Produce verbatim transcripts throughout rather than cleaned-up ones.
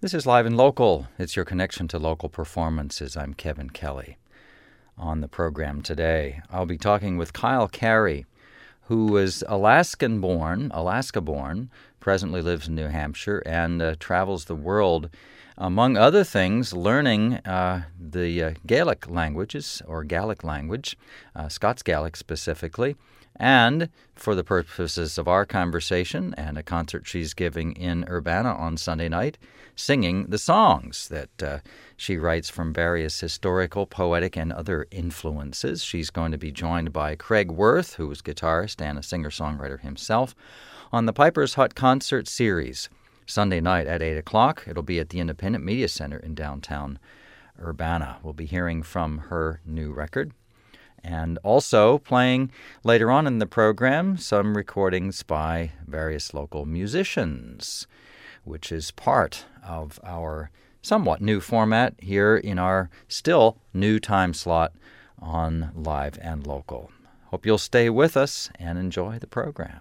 This is Live and Local. It's your connection to local performances. I'm Kevin Kelly. On the program today, I'll be talking with Kyle Carey, who was Alaskan-born, Alaska-born, presently lives in New Hampshire, and uh, travels the world, among other things, learning uh, the uh, Gaelic languages, or Gaelic language, uh, Scots Gaelic specifically, and for the purposes of our conversation and a concert she's giving in Urbana on Sunday night, singing the songs that uh, she writes from various historical, poetic, and other influences. She's going to be joined by Craig Worth, who is guitarist and a singer-songwriter himself, on the Piper's Hut Concert Series, Sunday night at eight o'clock. It'll be at the Independent Media Center in downtown Urbana. We'll be hearing from her new record. And also playing later on in the program some recordings by various local musicians, which is part of our somewhat new format here in our still new time slot on Live and Local. Hope you'll stay with us and enjoy the program.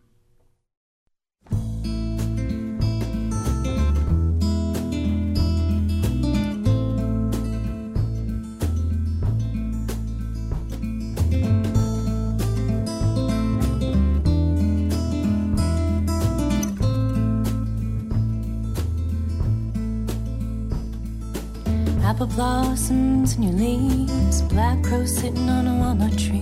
Apple blossoms in your leaves, black crow sitting on a walnut tree.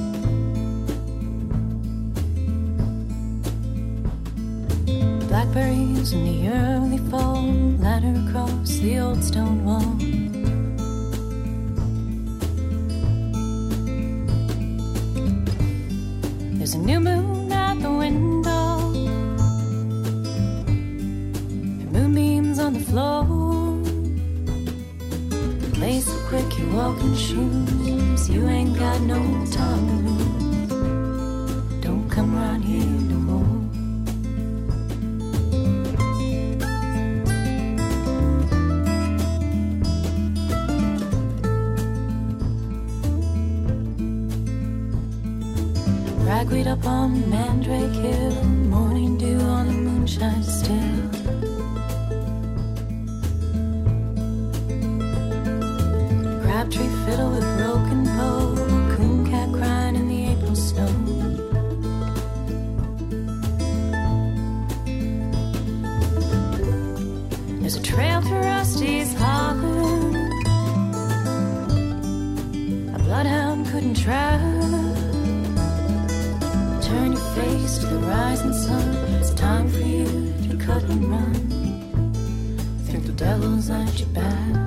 Blackberries in the early fall ladder across the old stone wall. There's a new moon at the window, and moonbeams on the floor. Play so quick, you walk in shoes. You ain't got no time to lose. Don't come around here no more. Ragweed up on Mandrake Hill, morning dew on the moonshine still. Crabtree fiddle with broken bow, coon cat crying in the April snow. There's a trail to Rusty's Hollow a bloodhound couldn't try. Turn your face to the rising sun. It's time for you to cut and run. Think the devil's at your back.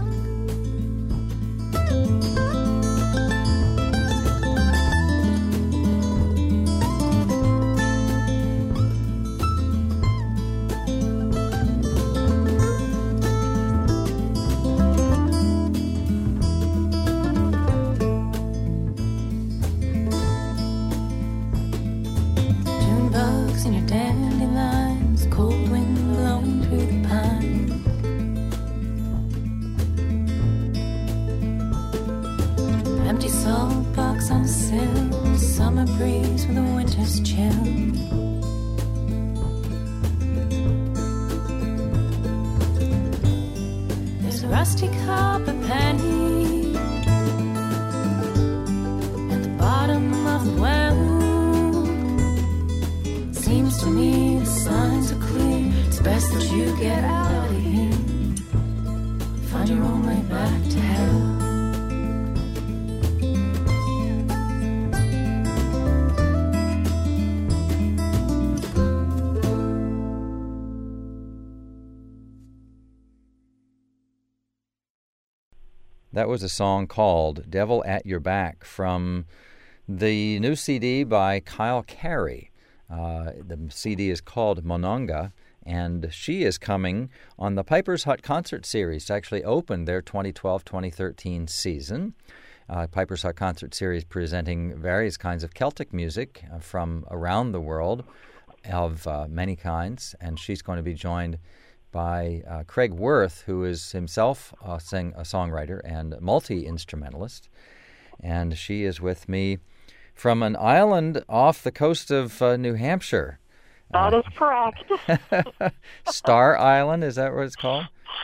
That was a song called Devil at Your Back from the new C D by Kyle Carey. Uh, the C D is called Monongah, and she is coming on the Piper's Hut Concert Series to actually open their twenty twelve twenty thirteen season. Uh, Piper's Hut Concert Series presenting various kinds of Celtic music uh, from around the world of uh, many kinds, and she's going to be joined by uh, Craig Worth, who is himself a, sing, a songwriter and multi-instrumentalist. And she is with me from an island off the coast of uh, New Hampshire. That uh, is correct. Star Island, is that what it's called?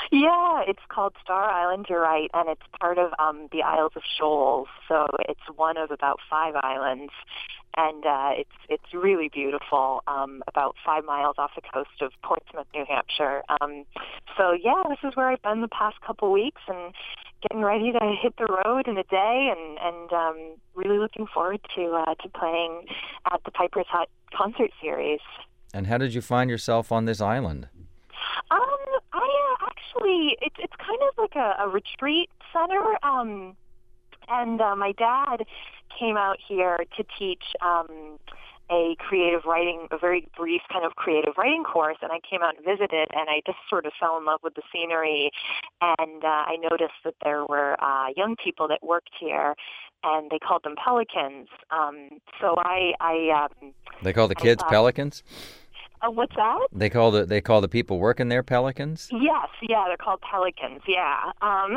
Yeah, it's called Star Island, you're right, and it's part of um, the Isles of Shoals, so it's one of about five islands, and uh, it's it's really beautiful, um, about five miles off the coast of Portsmouth, New Hampshire. Um, so, yeah, this is where I've been the past couple weeks, and getting ready to hit the road in a day, and, and um, really looking forward to, uh, to playing at the Piper's Hut concert series. And how did you find yourself on this island? Um, I uh, actually, it's it's kind of like a, a retreat center, um, and uh, my dad came out here to teach um, a creative writing, a very brief kind of creative writing course, and I came out and visited, and I just sort of fell in love with the scenery, and uh, I noticed that there were uh, young people that worked here, and they called them pelicans. Um, so I, I um, They call the kids I, uh, pelicans? Uh, what's that? They call the they call the people working there pelicans? Yes, yeah, they're called pelicans. Yeah. Um,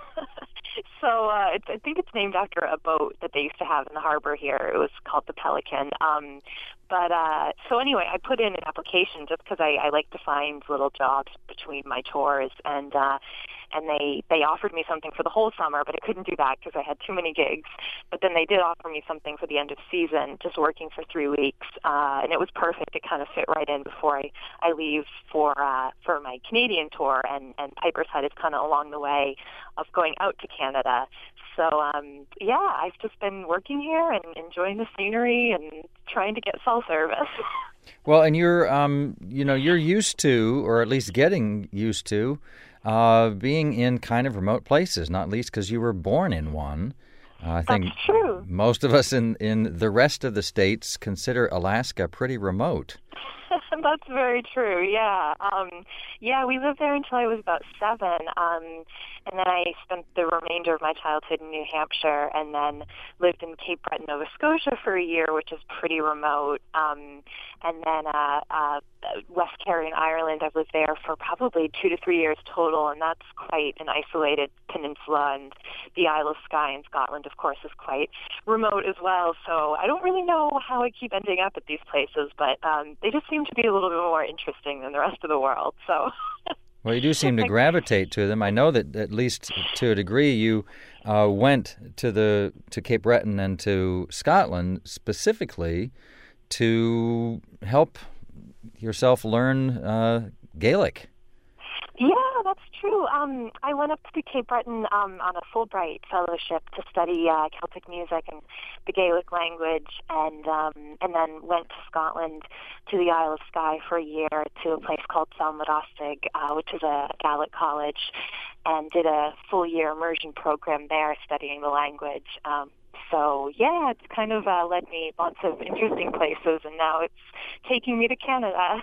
so uh, it's, I think it's named after a boat that they used to have in the harbor here. It was called the Pelican. Um, but uh, so anyway, I put in an application just because I, I like to find little jobs between my tours, and uh, and they they offered me something for the whole summer, but I couldn't do that because I had too many gigs. But then they did offer me something for the end of season, just working for three weeks, uh, and it was perfect. It kind of fit right in before I, I leave for uh, for my Canadian tour, and, and Piper's Hut is kind of along the way of going out to Canada. So, um, yeah, I've just been working here and enjoying the scenery and trying to get cell service. Well, and you're, um, you know, you're used to, or at least getting used to, uh, being in kind of remote places, not least because you were born in one. Uh, I think That's true. Most of us in, in the rest of the states consider Alaska pretty remote. That's very true, yeah. Um, yeah, we lived there until I was about seven, um, and then I spent the remainder of my childhood in New Hampshire, and then lived in Cape Breton, Nova Scotia for a year, which is pretty remote, um, and then uh, uh, West Carry in Ireland. I've lived there for probably two to three years total, and that's quite an isolated peninsula, and the Isle of Skye in Scotland, of course, is quite remote as well, so I don't really know how I keep ending up at these places, but um, they just seem to be a little bit more interesting than the rest of the world. So, well, you do seem to gravitate to them. I know that at least to a degree, you uh, went to the to Cape Breton and to Scotland specifically to help yourself learn uh, Gaelic. Yeah, that's true. Um, I went up to Cape Breton um, on a Fulbright fellowship to study uh, Celtic music and the Gaelic language, and um, and then went to Scotland to the Isle of Skye for a year to a place called Salmadostig, uh, which is a Gaelic college, and did a full year immersion program there studying the language. Um, so yeah, it's kind of uh, led me lots of interesting places, and now it's taking me to Canada.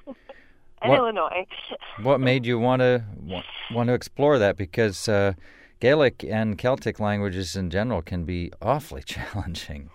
And What, Illinois. What made you want to want to explore that? Because uh, Gaelic and Celtic languages in general can be awfully challenging.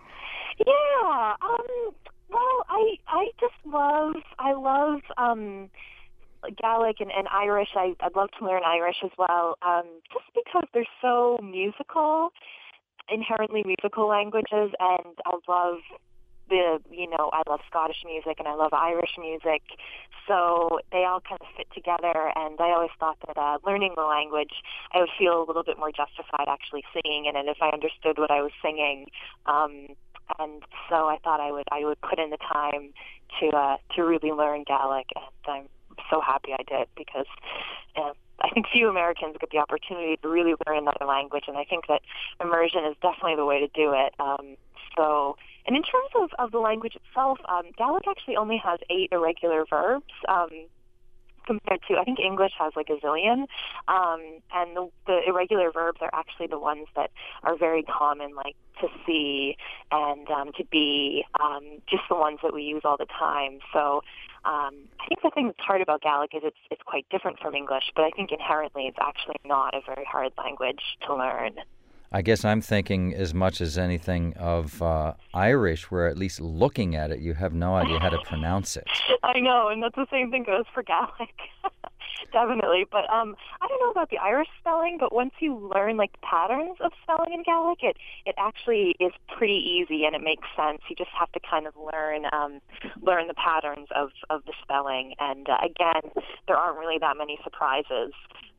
Yeah. Um, well, I I just love I love um, Gaelic and, and Irish. I, I'd love to learn Irish as well, um, just because they're so musical, inherently musical languages, and I love the, you know, I love Scottish music and I love Irish music, so they all kind of fit together, and I always thought that uh, learning the language, I would feel a little bit more justified actually singing in it if I understood what I was singing, um, and so I thought I would I would put in the time to uh, to really learn Gaelic, and I'm so happy I did, because uh, I think few Americans get the opportunity to really learn another language, and I think that immersion is definitely the way to do it. Um, so, and in terms of, of the language itself, um, Gaelic actually only has eight irregular verbs, um, compared to, I think English has like a zillion, um, and the, the irregular verbs are actually the ones that are very common, like to see and um, to be, um, just the ones that we use all the time. So um, I think the thing that's hard about Gaelic is it's it's quite different from English, but I think inherently it's actually not a very hard language to learn. I guess I'm thinking as much as anything of uh, Irish, where at least looking at it, you have no idea how to pronounce it. I know, and that's the same thing goes for Gaelic. Definitely. But um, I don't know about the Irish spelling, but once you learn like the patterns of spelling in Gaelic, it, it actually is pretty easy and it makes sense. You just have to kind of learn um, learn the patterns of, of the spelling. And uh, again, there aren't really that many surprises.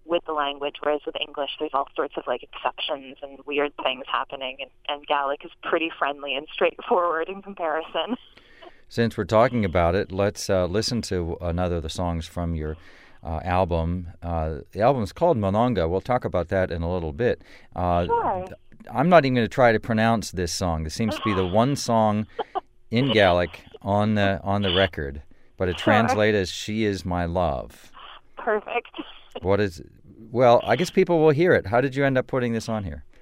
with the language, whereas with English, there's all sorts of like exceptions and weird things happening, and, and Gaelic is pretty friendly and straightforward in comparison. Since we're talking about it, let's uh, listen to another of the songs from your uh, album. Uh, the album is called Mononga. We'll talk about that in a little bit. Uh, Sure. I'm not even going to try to pronounce this song. This seems to be the one song in Gaelic on the on the record, but it Sure. translates as "She is my love." Perfect. What is? Well, I guess people will hear it. How did you end up putting this on here?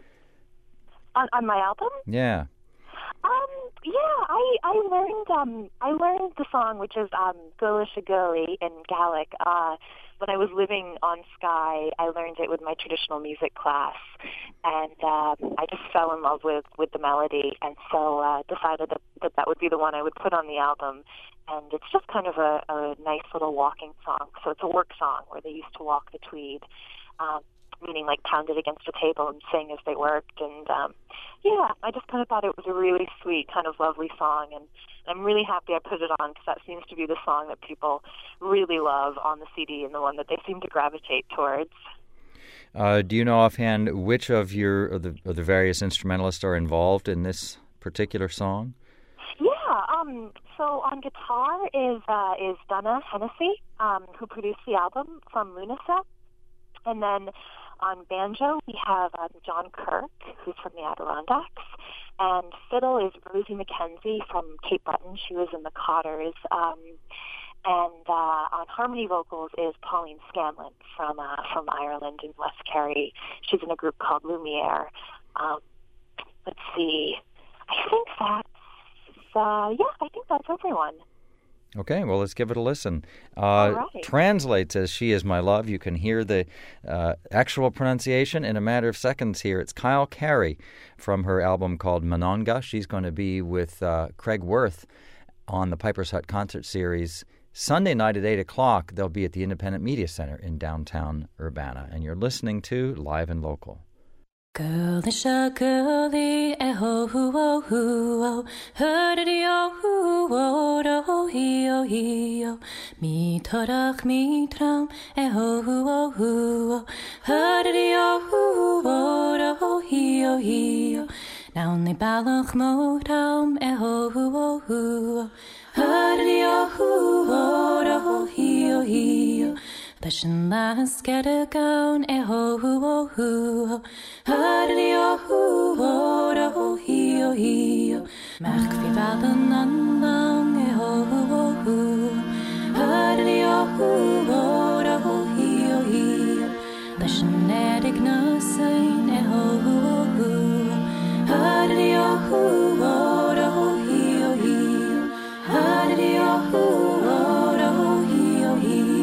On, on my album? Yeah. Um, yeah, I, I learned um I learned the song, which is um Gula Shaguli in Gaelic. Uh, when I was living on Skye, I learned it with my traditional music class, and um, I just fell in love with, with the melody, and so uh, decided that, that that would be the one I would put on the album. And it's just kind of a, a nice little walking song. So it's a work song where they used to walk the Tweed. Um, meaning like pounded against a table and sing as they worked. And um, yeah, I just kind of thought it was a really sweet, kind of lovely song. And I'm really happy I put it on because that seems to be the song that people really love on the C D and the one that they seem to gravitate towards. Uh, do you know offhand which of your of the, of the various instrumentalists are involved in this particular song? Yeah, um, so on guitar is uh, is Donna Hennessy, um, who produced the album from Lunasa. And then on banjo, we have um, John Kirk, who's from the Adirondacks. And fiddle is Rosie McKenzie from Cape Breton. She was in the Cotters. Um, and uh, on harmony vocals is Pauline Scanlon from uh, from Ireland in West Kerry. She's in a group called Lumiere. Um, let's see. I think that's, uh, yeah, I think that's everyone. Okay, well, let's give it a listen. Uh, All right. Translates as "She is my love." You can hear the uh, actual pronunciation in a matter of seconds here. It's Kyle Carey from her album called Mononga. She's going to be with uh, Craig Worth on the Piper's Hut concert series Sunday night at eight o'clock. They'll be at the Independent Media Center in downtown Urbana. And you're listening to Live and Local. Girlish a girly, eh ho hoo oh hoo oh, hurdy oh hoo oh oh he oh he oh, me torach me tram, eh ho hoo oh hoo oh, hurdy oh hoo oh oh he oh he oh, now ne balach mo tram, eh ho hoo oh hoo oh, hurdy oh hoo oh oh he oh he oh. Passion last get a gown, eh ho hoo oh hoo oh, hurdy oh hoo oh oh he oh he oh, merk vi vallen an lang, eh ho hoo oh hoo oh, hurdy oh hoo oh oh he oh he oh, passion nedig no sein, eh ho hoo oh hoo oh, hurdy oh hoo oh oh he oh he oh, hurdy oh hoo oh oh he oh he oh.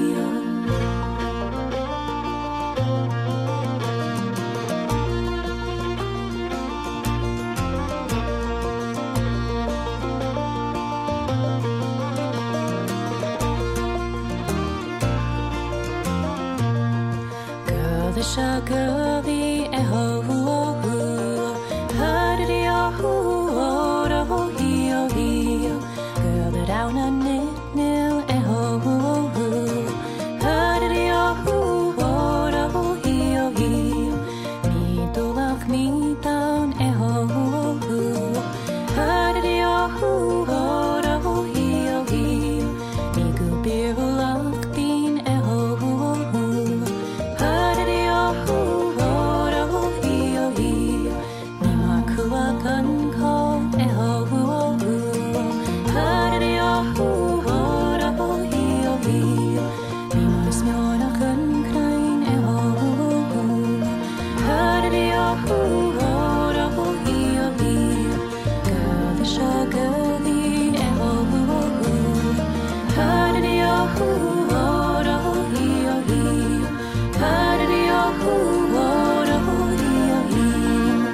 Girlisha girly, eh ho hoo oh hoo oh, hurdy oh hoo oh oh he oh he oh, girl that down a knit nil, eh ho hoo oh hoo oh, hurdy oh hoo oh oh he oh he oh, me dulach me down, eh ho hoo oh hoo oh, hurdy oh hoo oh oh he oh he oh, me go beer lach bean, eh ho hoo oh hoo oh, hurdy oh hoo oh oh he oh he oh, me ma kua gun call, eh ho hoo oh hoo oh, hurdy oh hoo oh oh he oh he oh, me ma smell a gun crying, eh ho hoo oh hoo oh, hurdy oh hoo oh oh he oh he oh, girl the shaggy, eh ho hoo oh hoo oh, hurdy oh hoo oh oh he oh he oh, hurdy oh hoo oh oh he oh he oh.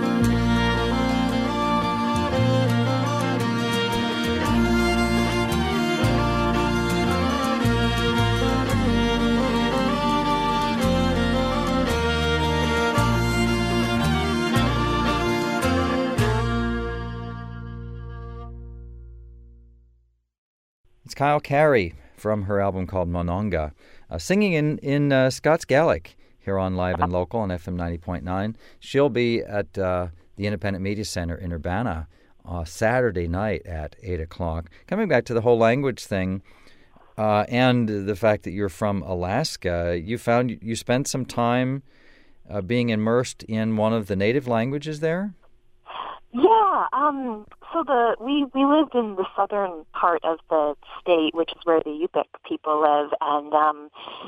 It's Kyle Carey from her album called Mononga, uh, singing in, in uh, Scots Gaelic here on Live and Local on F M ninety point nine. She'll be at uh, the Independent Media Center in Urbana uh, Saturday night at eight o'clock. Coming back to the whole language thing uh, and the fact that you're from Alaska, you found you spent some time uh, being immersed in one of the native languages there? Yeah, um, so the we, we lived in the southern part of the state, which is where the Yupik people live, and um,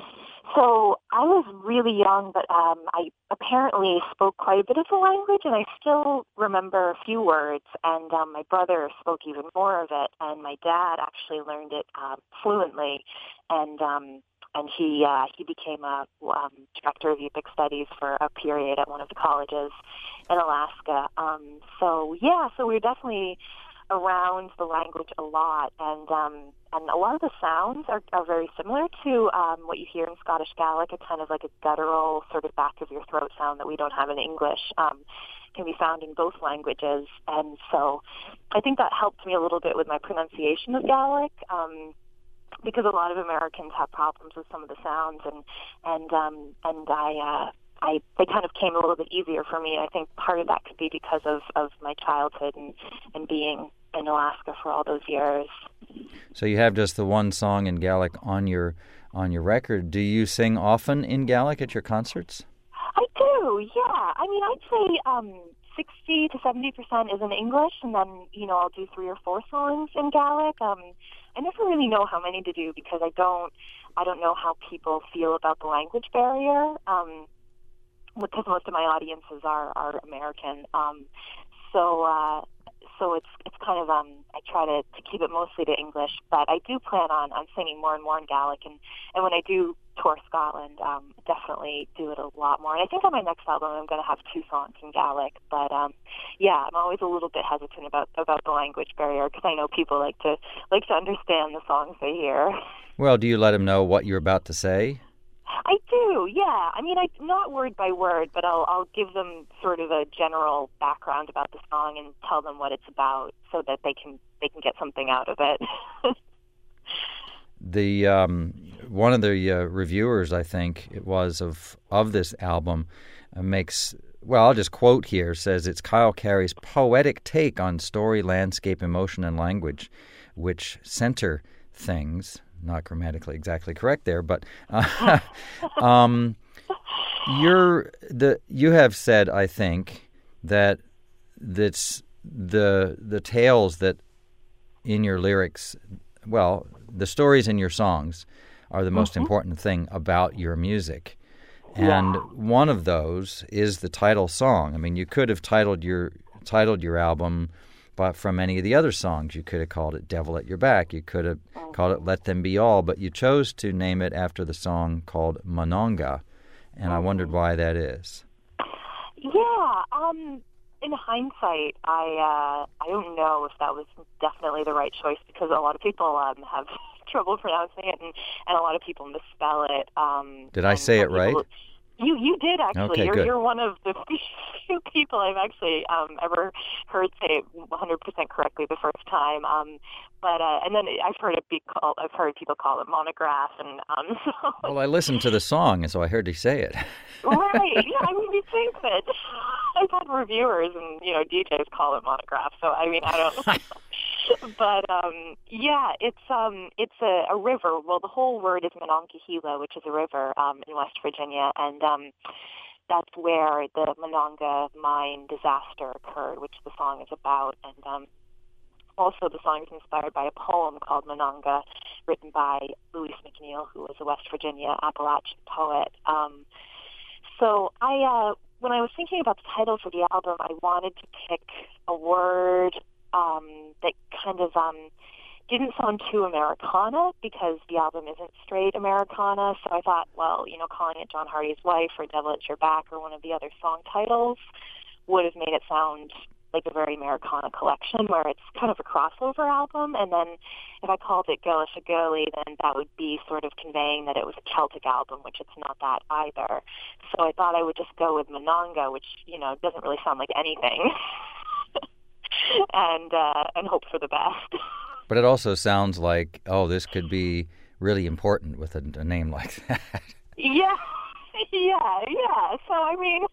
so I was really young, but um, I apparently spoke quite a bit of the language, and I still remember a few words, and um, my brother spoke even more of it, and my dad actually learned it um, fluently, and um, and he uh, he became a um, director of Yupik studies for a period at one of the colleges in Alaska. Um, so yeah, so we were definitely around the language a lot, and um, and a lot of the sounds are, are very similar to um, what you hear in Scottish Gaelic. It's kind of like a guttural sort of back of your throat sound that we don't have in English. Um, can be found in both languages, and so I think that helped me a little bit with my pronunciation of Gaelic. Um, because a lot of Americans have problems with some of the sounds, and and um, and I, uh, I they kind of came a little bit easier for me. I think part of that could be because of, of my childhood and, and being in Alaska for all those years. So you have just the one song in Gaelic on your on your record. Do you sing often in Gaelic at your concerts? I do, yeah. I mean, I'd say um, sixty to seventy percent is in English, and then you know I'll do three or four songs in Gaelic. Um, I never really know how many to do because I don't, I don't know how people feel about the language barrier. Um, because most of my audiences are, are American. Um, so, uh, so it's it's kind of um, I try to, to keep it mostly to English, but I do plan on, on singing more and more in Gaelic, and, and when I do tour Scotland, um, definitely do it a lot more. And I think on my next album I'm going to have two songs in Gaelic, but um, yeah, I'm always a little bit hesitant about about the language barrier because I know people like to like to understand the songs they hear. Well, do you let them know what you're about to say? I do, yeah. I mean, I not word by word, but I'll I'll give them sort of a general background about the song and tell them what it's about, so that they can they can get something out of it. the um, one of the uh, reviewers, I think it was of of this album, uh, makes well. I'll just quote here. Says it's Kyle Carey's poetic take on story, landscape, emotion, and language, which center things. Not grammatically exactly correct there, but uh, um, you're the you have said, I think, that that's the the tales that in your lyrics, well, the stories in your songs are the most mm-hmm. important thing about your music, and yeah. one of those is the title song. I mean, you could have titled your titled your album. But from any of the other songs, you could have called it Devil at Your Back. You could have called it Let Them Be All. But you chose to name it after the song called Monongah. And I wondered why that is. Yeah. Um, in hindsight, I uh, I don't know if that was definitely the right choice because a lot of people um, have trouble pronouncing it and, and a lot of people misspell it. Um, Did I say it right? People, You you did actually. Okay, you're good. You're one of the few people I've actually um, ever heard say it one hundred percent correctly the first time. Um, but uh, and then I've heard it be called. I've heard people call it monograph, and um, so. Well, I listened to the song, and so I heard you say it. Right. Yeah. I mean, you think that I've had reviewers and you know D Js call it monograph. So I mean, I don't. But um, yeah, it's um, it's a, a river. Well, the whole word is Monongahela, which is a river um, in West Virginia, and um, that's where the Monongah mine disaster occurred, which the song is about. And um, also, the song is inspired by a poem called Monongah, written by Louis McNeill, who was a West Virginia Appalachian poet. Um, so I, uh, when I was thinking about the title for the album, I wanted to pick a word. Um, that kind of um, didn't sound too Americana because the album isn't straight Americana. So I thought, well, you know, calling it John Hardy's Wife or Devil at Your Back or one of the other song titles would have made it sound like a very Americana collection where it's kind of a crossover album. And then if I called it Gaelish a Girly, then that would be sort of conveying that it was a Celtic album, which it's not that either. So I thought I would just go with Monongah, which, you know, doesn't really sound like anything. and uh, and hope for the best. But it also sounds like, oh, this could be really important with a, a name like that. Yeah, yeah, yeah. So, I mean,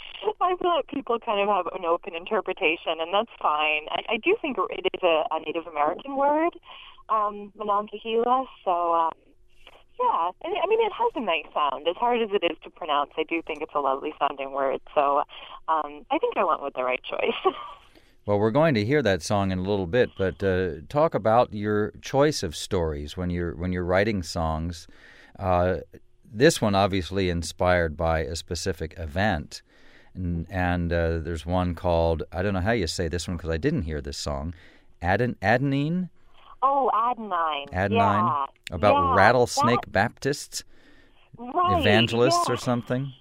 I feel like people kind of have an open interpretation, and that's fine. I, I do think it is a, a Native American word, um, Monongahela, so, um, yeah. And, I mean, it has a nice sound. As hard as it is to pronounce, I do think it's a lovely sounding word, so um, I think I went with the right choice. Well, we're going to hear that song in a little bit, but uh, talk about your choice of stories when you're when you're writing songs. Uh, this one obviously inspired by a specific event, and, and uh, there's one called, I don't know how you say this one because I didn't hear this song, Aden, Adenine? Oh, Adenine. Adenine? Yeah. About yeah, rattlesnake that, Baptists? Right, Evangelists yeah. or something?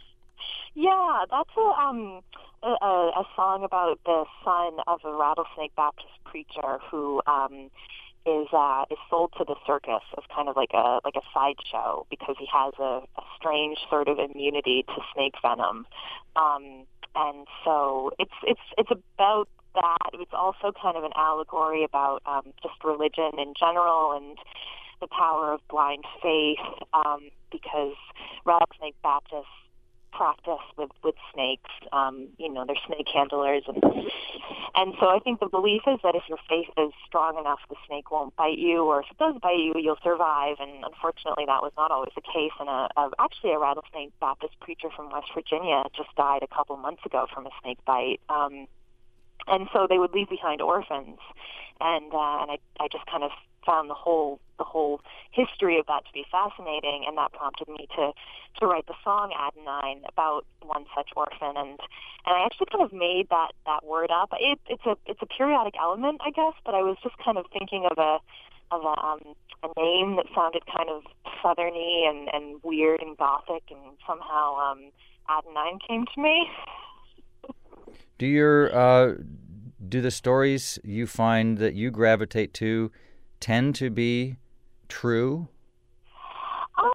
Yeah, that's a um a, a song about the son of a rattlesnake Baptist preacher who um is uh is sold to the circus as kind of like a like a sideshow because he has a, a strange sort of immunity to snake venom. Um and so it's it's it's about that. It's also kind of an allegory about um just religion in general and the power of blind faith, um, because rattlesnake Baptists practice with, with snakes. Um, you know, they're snake handlers. And, and so I think the belief is that if your faith is strong enough, the snake won't bite you, or if it does bite you, you'll survive. And unfortunately, that was not always the case. And a, a, actually, a rattlesnake Baptist preacher from West Virginia just died a couple months ago from a snake bite. Um, and so they would leave behind orphans. And, uh, and I, I just kind of found the whole the whole history of that to be fascinating, and that prompted me to to write the song Adenine about one such orphan. And and I actually kind of made that that word up. It, it's a it's a periodic element, I guess, but I was just kind of thinking of a of a um, a name that sounded kind of southerny and, and weird and gothic, and somehow um, Adenine came to me. Do your uh, do the stories you find that you gravitate to tend to be true? Um,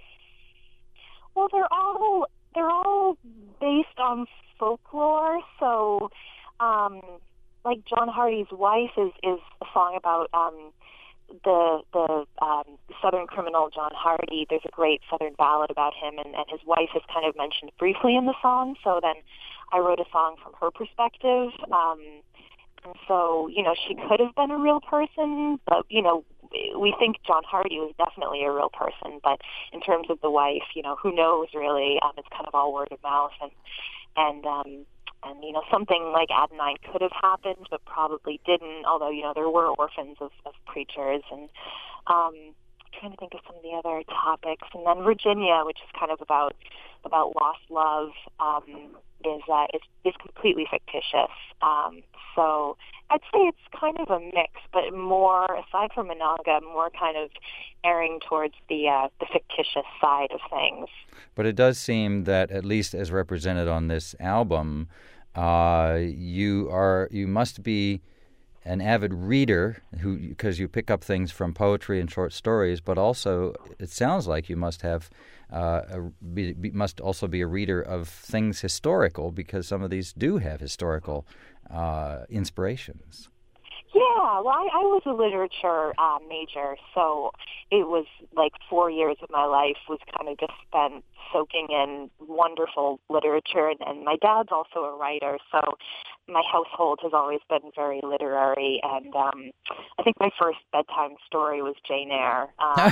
well, they're all they're all based on folklore. So, um, like John Hardy's Wife is, is a song about um, the the um, Southern criminal John Hardy. There's a great Southern ballad about him, and, and his wife is kind of mentioned briefly in the song. So then I wrote a song from her perspective. Um, and so, you know, she could have been a real person, but, you know, we think John Hardy was definitely a real person. But in terms of the wife, you know, who knows really? Um, it's kind of all word of mouth. And, and, um, and, you know, something like Adenine could have happened, but probably didn't, although, you know, there were orphans of, of preachers. And um, I'm trying to think of some of the other topics. And then Virginia, which is kind of about about lost love, um, is, uh, is is completely fictitious. Um, so I'd say it's kind of a mix, but more, aside from Monongah, more kind of erring towards the uh, the fictitious side of things. But it does seem that, at least as represented on this album, uh, you are you must be an avid reader, who because you pick up things from poetry and short stories, but also it sounds like you must have uh, a, be, be, must also be a reader of things historical, because some of these do have historical uh, inspirations. Yeah, well, I, I was a literature uh, major, so it was like four years of my life was kind of just spent soaking in wonderful literature, and, and my dad's also a writer, so my household has always been very literary, and um, I think my first bedtime story was Jane Eyre. Uh,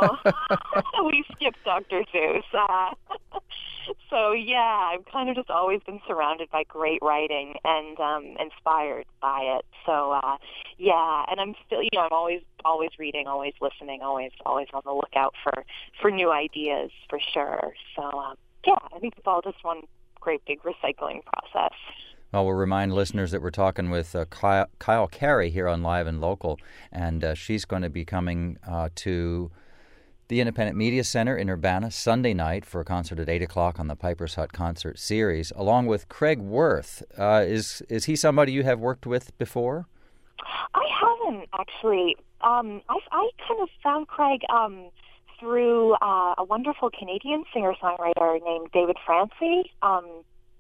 so we skipped Doctor Seuss. Uh, so yeah, I've kind of just always been surrounded by great writing and um, inspired by it. So uh, yeah, and I'm still, you know, I'm always always reading, always listening, always always on the lookout for for new ideas for sure. So um, yeah, I think it's all just one great big recycling process. Well, we'll remind listeners that we're talking with uh, Kyle, Kyle Carey here on Live and Local, and uh, she's going to be coming uh, to the Independent Media Center in Urbana Sunday night for a concert at eight o'clock on the Piper's Hut Concert Series, along with Craig Worth. Uh, is is he somebody you have worked with before? I haven't, actually. Um, I, I kind of found Craig um, through uh, a wonderful Canadian singer-songwriter named David Francie. Um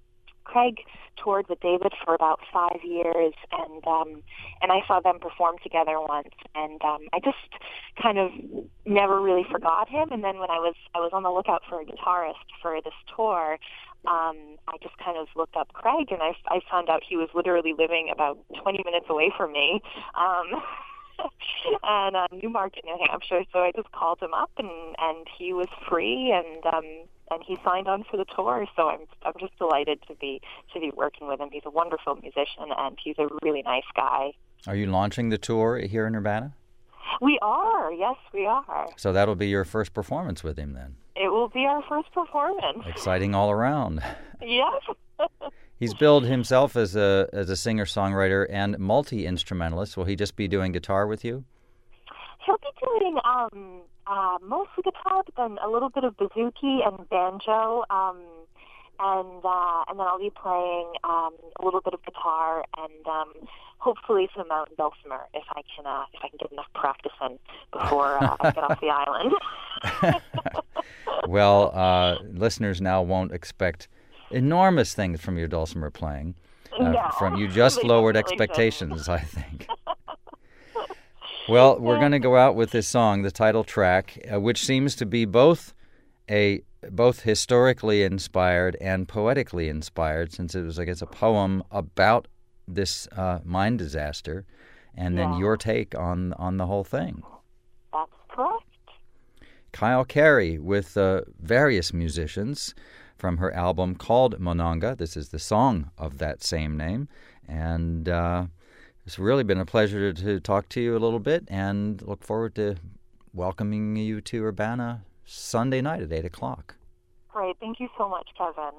Craig toured with David for about five years, and um, and I saw them perform together once, and um, I just kind of never really forgot him. And then when I was I was on the lookout for a guitarist for this tour, um, I just kind of looked up Craig, and I, I found out he was literally living about twenty minutes away from me. Um, and uh, Newmarket, New Hampshire. So I just called him up, and, and he was free, and um, and he signed on for the tour. So I'm I'm just delighted to be to be working with him. He's a wonderful musician, and he's a really nice guy. Are you launching the tour here in Urbana? We are, yes, we are. So that'll be your first performance with him then. It will be our first performance. Exciting all around. Yes. He's billed himself as a as a singer-songwriter and multi-instrumentalist. Will he just be doing guitar with you? He'll be doing um, uh, mostly guitar, but then a little bit of bouzouki and banjo, um, and uh, and then I'll be playing um, a little bit of guitar and um, hopefully some mountain dulcimer if I can uh, if I can get enough practice in before uh, I get off the island. Well, uh, listeners now won't expect enormous things from your dulcimer playing. Uh, no, from you just lowered expectations, I think. Well, we're going to go out with this song, the title track, uh, which seems to be both a both historically inspired and poetically inspired, since it was, I guess, a poem about this uh, mine disaster, and then yeah. your take on on the whole thing. That's correct. Kyle Carey with uh, various musicians from her album called Monongah. This is the song of that same name. And uh, it's really been a pleasure to, to talk to you a little bit, and look forward to welcoming you to Urbana Sunday night at eight o'clock. Great. Thank you so much, Kevin.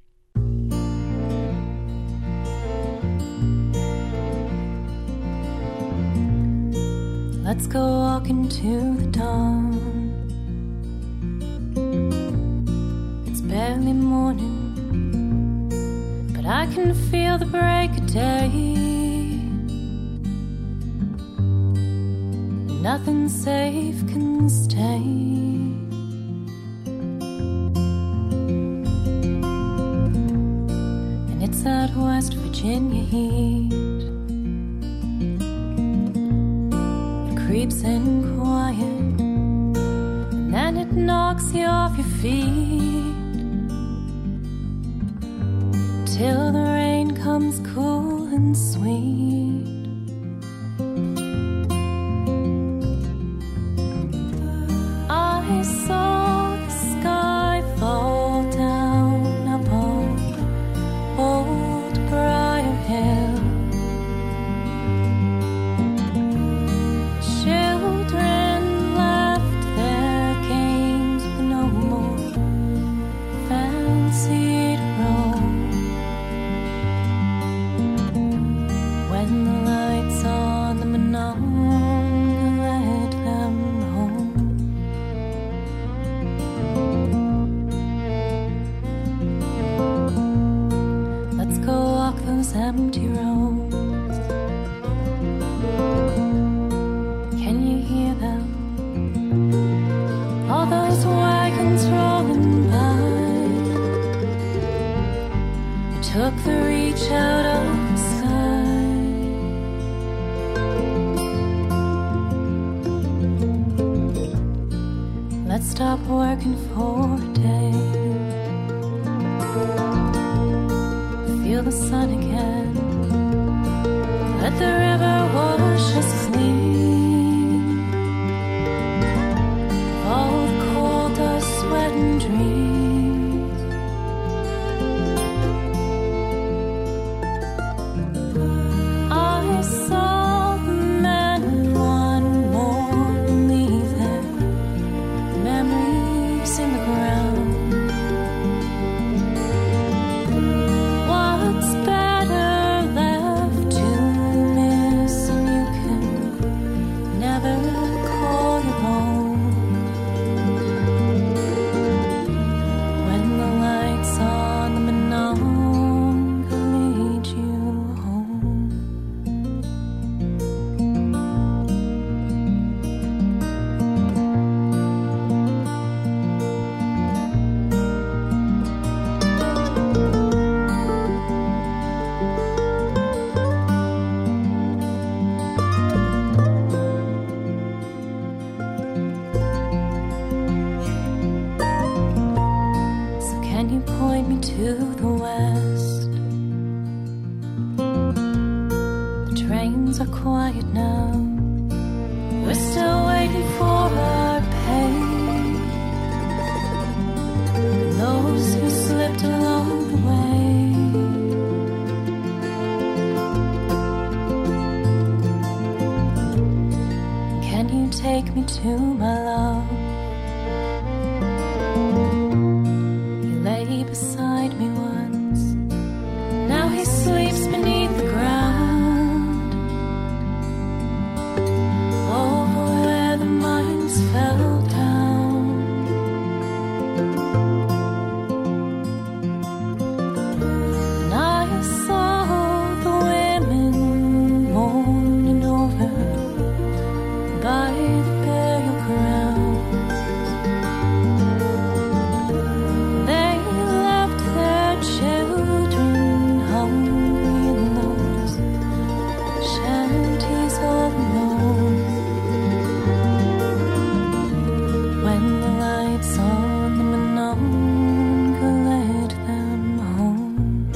Let's go walk into the dawn. It's barely morning, but I can feel the break of day. Nothing safe can stay. And it's that West Virginia heat. It creeps in quiet, and then it knocks you off your feet, till the rain comes cool and sweet. I saw the sky fall down upon old Briar Hill. Children left their games, but no more fancy to roam. When the lights on the Monongah led them home. Let's go walk those empty roads. Can you hear them? All those wagons rolling by. It took the reach out of the sky. Let's stop working for a day. Feel the sun again. Let the river wash us clean. All the coal dust, sweat, and dreams. I saw the men one morning leave their memories in the ground. What's better left to miss, and you can to the west. The trains are quiet now. We're still waiting for our pay. Those who slipped along the way. Can you take me to my love? He lay beside me once. Now he sleeps beneath the ground. Over where the mines fell down. And I saw the women mourning over by the burial ground. They left their children hungry in those shanties all alone. When the lights on the Monongah led them home.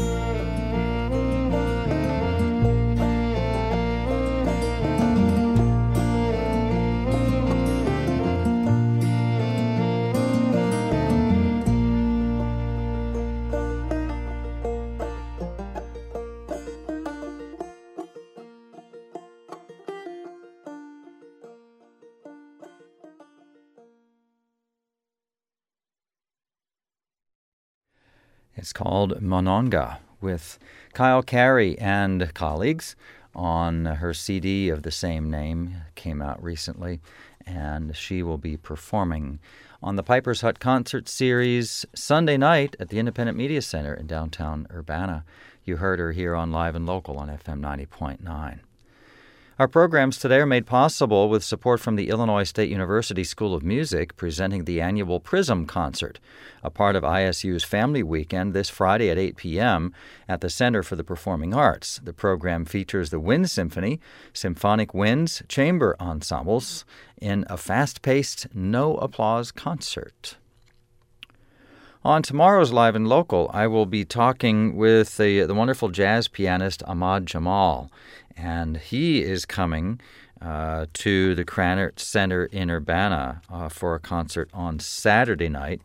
It's called Monongah, with Kyle Carey and colleagues on her C D of the same name, came out recently, and she will be performing on the Piper's Hut Concert Series Sunday night at the Independent Media Center in downtown Urbana. You heard her here on Live and Local on F M ninety point nine. Our programs today are made possible with support from the Illinois State University School of Music, presenting the annual Prism Concert, a part of I S U's Family Weekend this Friday at eight p.m. at the Center for the Performing Arts. The program features the Wind Symphony, Symphonic Winds, Chamber Ensembles in a fast-paced, no-applause concert. On tomorrow's Live and Local, I will be talking with the, the wonderful jazz pianist Ahmad Jamal, and he is coming uh, to the Krannert Center in Urbana uh, for a concert on Saturday night.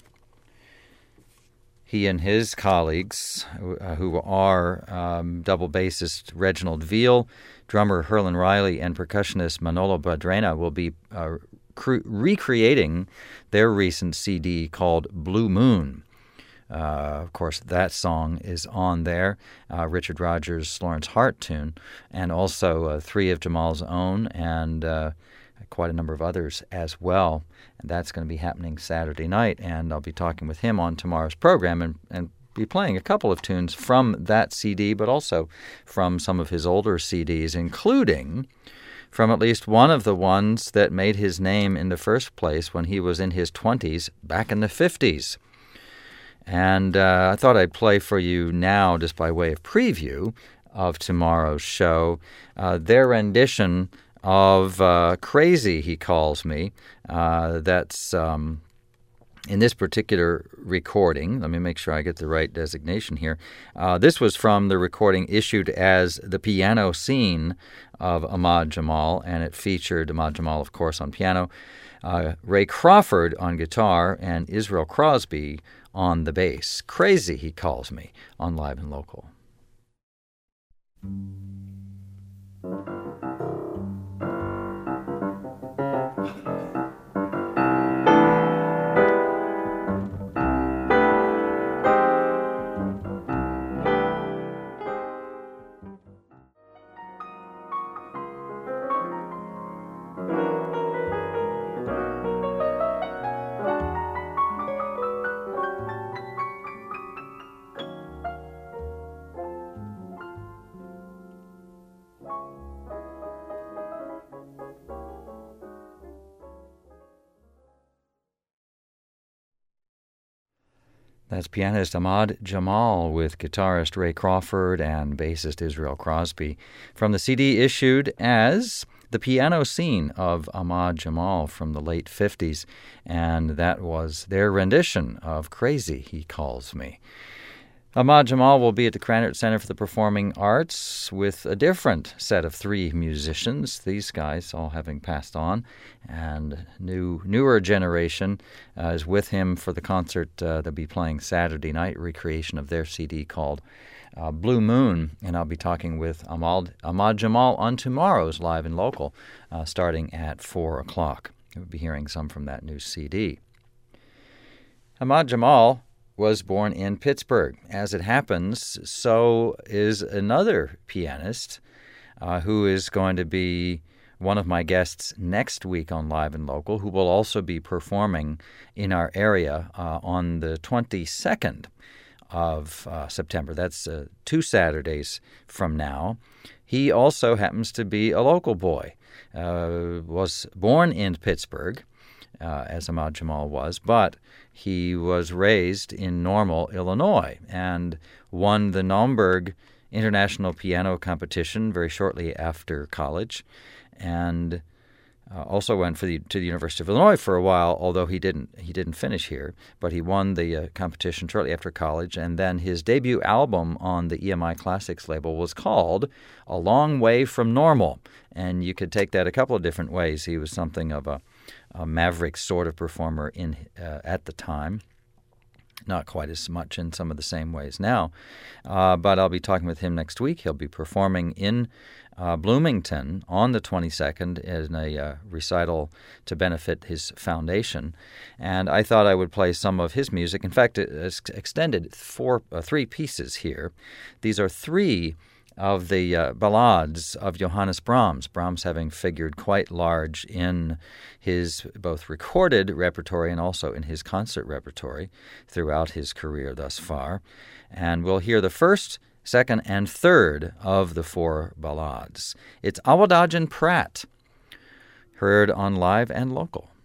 He and his colleagues, uh, who are um, double bassist Reginald Veal, drummer Herlin Riley, and percussionist Manolo Badrena, will be uh, cre- recreating their recent C D called Blue Moon. Uh, of course, that song is on there, uh, Richard Rodgers' Lawrence Hart tune, and also uh, three of Jamal's own and uh, quite a number of others as well. And that's going to be happening Saturday night, and I'll be talking with him on tomorrow's program and, and be playing a couple of tunes from that C D, but also from some of his older C Ds, including from at least one of the ones that made his name in the first place when he was in his twenties back in the fifties. And uh, I thought I'd play for you now, just by way of preview of tomorrow's show, uh, their rendition of uh, Crazy, He Calls Me. Uh, that's um, in this particular recording. Let me make sure I get the right designation here. Uh, this was from the recording issued as The Piano Scene of Ahmad Jamal, and it featured Ahmad Jamal, of course, on piano, uh, Ray Crawford on guitar, and Israel Crosby on the bass. Crazy, He Calls Me, on Live and Local. That's pianist Ahmad Jamal with guitarist Ray Crawford and bassist Israel Crosby from the C D issued as The Piano Scene of Ahmad Jamal from the late fifties, and that was their rendition of Crazy, He Calls Me. Ahmad Jamal will be at the Krannert Center for the Performing Arts with a different set of three musicians, these guys all having passed on, and new newer generation uh, is with him for the concert uh, they'll be playing Saturday night, recreation of their C D called uh, Blue Moon, and I'll be talking with Ahmad, Ahmad Jamal on tomorrow's Live and Local, uh, starting at four o'clock. We'll be hearing some from that new C D. Ahmad Jamal was born in Pittsburgh. As it happens, so is another pianist uh, who is going to be one of my guests next week on Live and Local, who will also be performing in our area uh, on the twenty-second of uh, September. That's uh, two Saturdays from now. He also happens to be a local boy, uh, was born in Pittsburgh, Uh, as Ahmad Jamal was, but he was raised in Normal, Illinois, and won the Naumburg International Piano Competition very shortly after college, and uh, also went for the, to the University of Illinois for a while, although he didn't he didn't finish here, but he won the uh, competition shortly after college, and then his debut album on the E M I Classics label was called A Long Way from Normal, and you could take that a couple of different ways. He was something of a a maverick sort of performer in uh, at the time, not quite as much in some of the same ways now, uh, but I'll be talking with him next week. He'll be performing in uh, Bloomington on the twenty-second in a uh, recital to benefit his foundation, and I thought I would play some of his music. In fact, it's extended four, uh, three pieces here. These are three of the uh, ballades of Johannes Brahms, Brahms having figured quite large in his both recorded repertory and also in his concert repertory throughout his career thus far. And we'll hear the first, second, and third of the four ballades. It's Awadagin Pratt, heard on Live and Local.